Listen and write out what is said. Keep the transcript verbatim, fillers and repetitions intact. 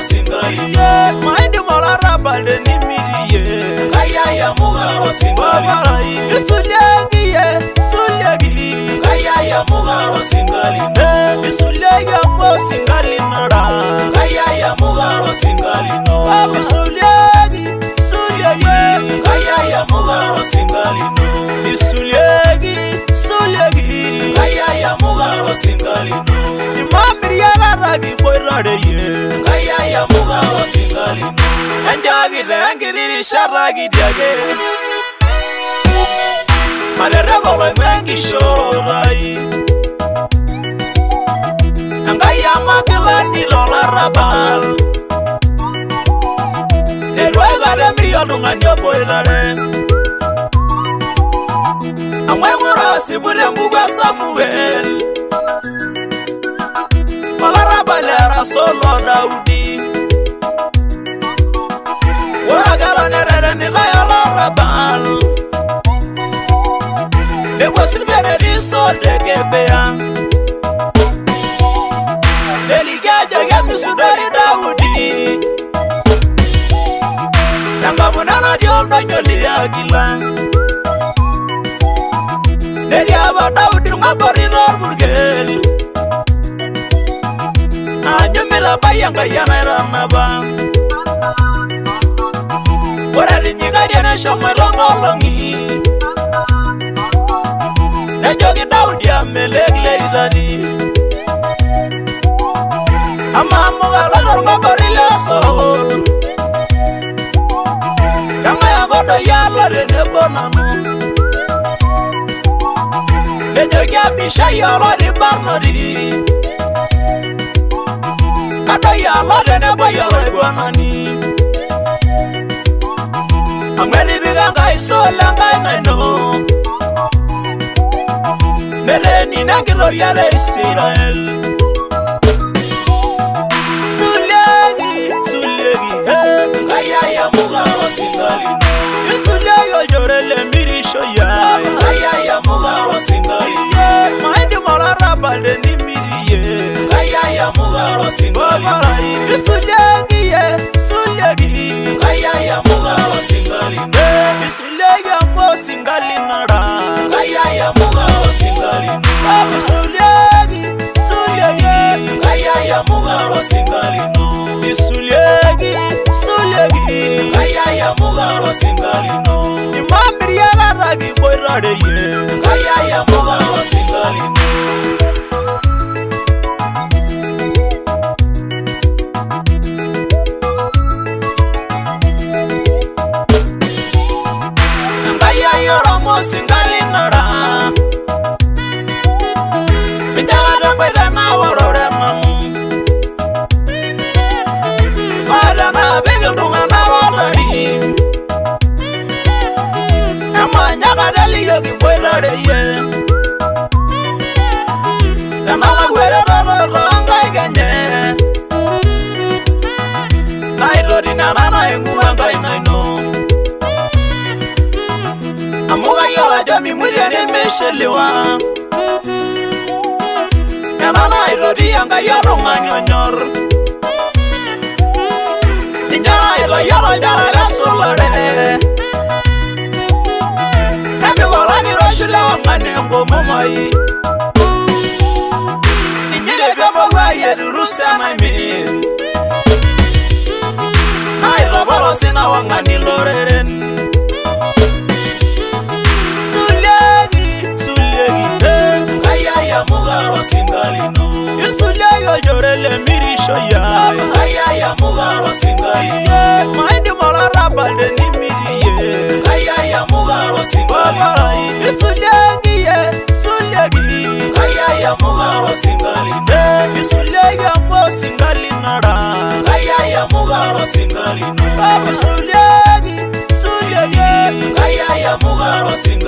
singali ye maidi molara balde nimiriye Kaya ya mugaro singali Isulegi ye sulegi Kaya ya mugaro singali Eh isulegi mo singali nara Kaya ya mugaro singali no Isulegi sulegi Kaya ya mugaro singali no Isulegi sulegi Kaya ya mugaro singali no Imamiri ya garagi boirade ye Kaya ya mugaro singali no Enjagi rengiri sharagi diage Madere bolo mengi shorai Angaya magelani lola rabal Neruega remri olunga nyopo ilare Amwe murasi bure mbuga Samuel Lola rabal era solo Daudi Wara gala nerere nilaya lola rabal Ewa silvere riso degebea Deligaja gemi sudari Daudi Nanga munana dioldo nyoli agila Neli aba Daudi ngabori lor burgel Anyumila bayanga yana iranaba Wara rinyiga diene shomelo nolongi Nejogi Daudi amelegle iradi Ama muga lor ngabori lesol Yanga yagodo yalo rene bonanu Nejogi abisha yalo di barnodi Kado yalo rene boyalo ibonani Ameri biganga isola ngai naino Meleni na gloria de Israel Sulegi, sulegi, hey Kaya ya mugaro singali no Sulegi ojorele mirisho ya Kaya ya mugaro singali Ye, maidi molara balde ni miriye Kaya ya mugaro singali Sulegi ye, sulegi Kaya ya mugaro singali Hey, sulegi mo singali nara Kaya ya mugaro singali Babu sulegi, sulegi Kaya ya mugaro singali no Sulegi, sulegi Kaya ya mugaro singali no Imamiri ya garagi boirade ye Kaya ya mugaro singali no Kaya yoro mo singali nara Minjagada boira na warore mamu Mada na bigil dunga na walari Ema nyagada liyo ki boirade ye Namala were roro ronga igenye Naidori na nana ingu wanga inaino Amuga yola jami muria ni meshelewa Yanana irodi yanga yoro manyonyor Ninyana ilo yoro jara gasulore Kami wala giro shule wangane mbomo mai Ninyire bebo wa yedurusa na imi Na ilo bolo sina wangani loreren Kaya ya mugaro singali no Sulegi ojorele mirisho ya Kaya ya mugaro singali Ye, maidi molara balde ni miriye Kaya ya mugaro singali Sulegi ye, sulegi Kaya ya mugaro singali Eh, sulegi mo singali nara Kaya ya mugaro singali no Babu sulegi, sulegi Kaya ya mugaro singali